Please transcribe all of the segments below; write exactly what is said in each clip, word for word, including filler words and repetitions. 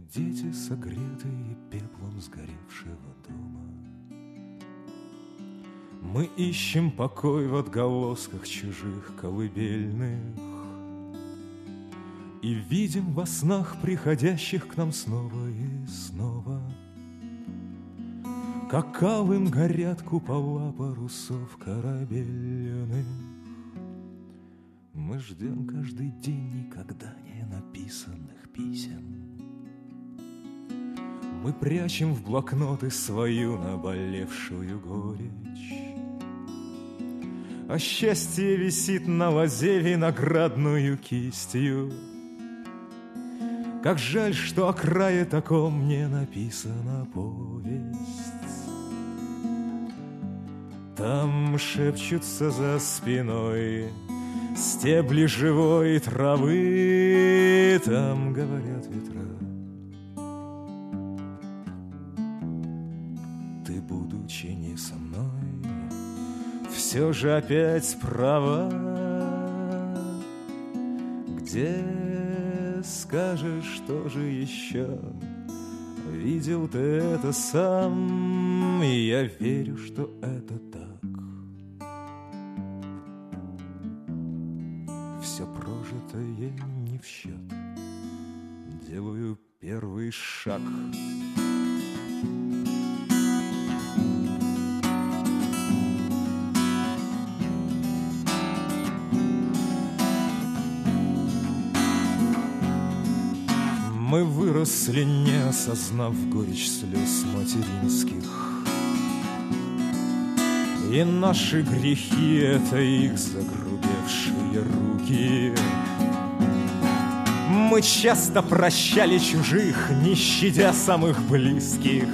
дети, согретые пеплом сгоревшего дома. Мы ищем покой в отголосках чужих колыбельных и видим во снах приходящих к нам снова и снова, как алым горят купола парусов корабельных. Мы ждем каждый день никогда не написанных писем. Мы прячем в блокноты свою наболевшую горечь, а счастье висит на лозе виноградную кистью. Как жаль, что о крае таком не написана повесть. Там шепчутся за спиной стебли живой травы, там говорят ветра: ты, будучи не со мной, все же опять права. Где скажешь, что же еще? Видел ты это сам, и я верю, что это так. Все прожитое не в счет. Делаю первый шаг. Мы выросли, не осознав горечь слез материнских, и наши грехи — это их загрубевшие руки. Мы часто прощали чужих, не щадя самых близких,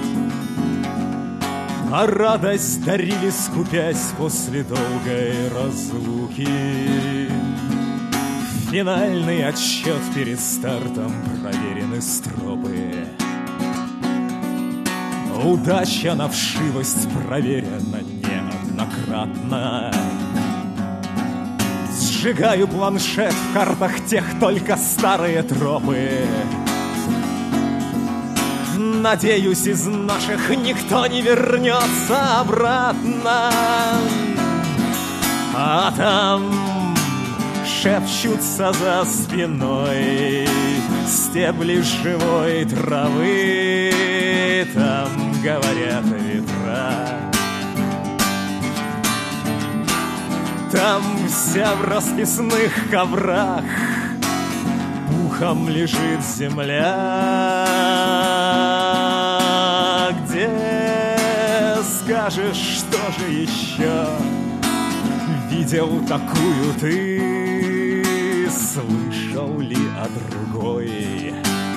а радость дарили, скупясь после долгой разлуки. Финальный отсчет перед стартом проверены стропы. Удача на вшивость проверена неоднократно. Сжигаю планшет, в картах тех только старые тропы. Надеюсь, из наших никто не вернется обратно. А там шепчутся за спиной стебли живой травы, там говорят ветра. Там вся в расписных коврах пухом лежит земля. Где скажешь, что же еще видел такую ты? Слышал ли о другой?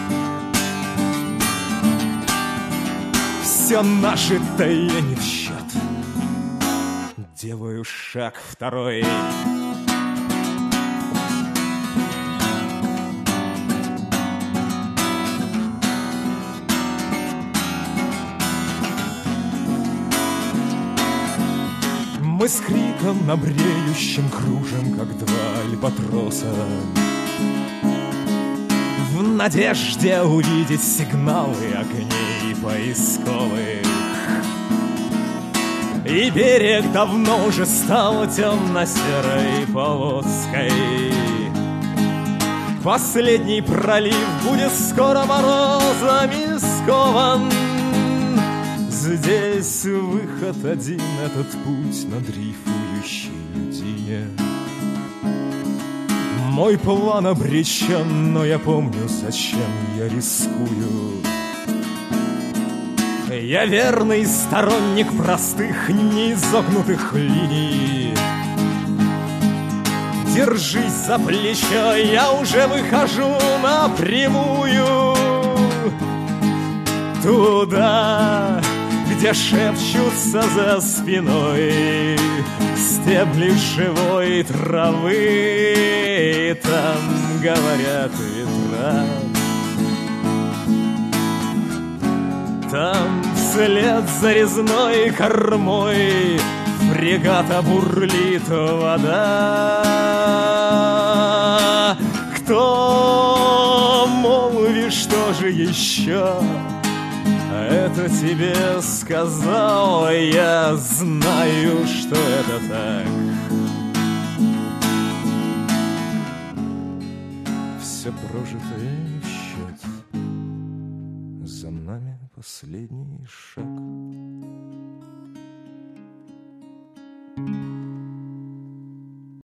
Все наше-то я не в счет. Делаю шаг второй. Мы с криком на бреющем кружим, как два альбатроса, в надежде увидеть сигналы огней поисковых. И берег давно уже стал темно-серой полоской. Последний пролив будет скоро морозами скован. Здесь выход один, этот путь на дрейфующей льдине. Мой план обречен, но я помню, зачем я рискую. Я верный сторонник простых, неизогнутых линий. Держись за плечо, я уже выхожу напрямую. Туда, где шепчутся за спиной стебли живой травы, там говорят ветра. Там вслед за резной кормой фрегата бурлит вода. Кто молвит, что же еще это тебе сказал? Я знаю, что это так. Все прожитое в счет, за нами последний шаг.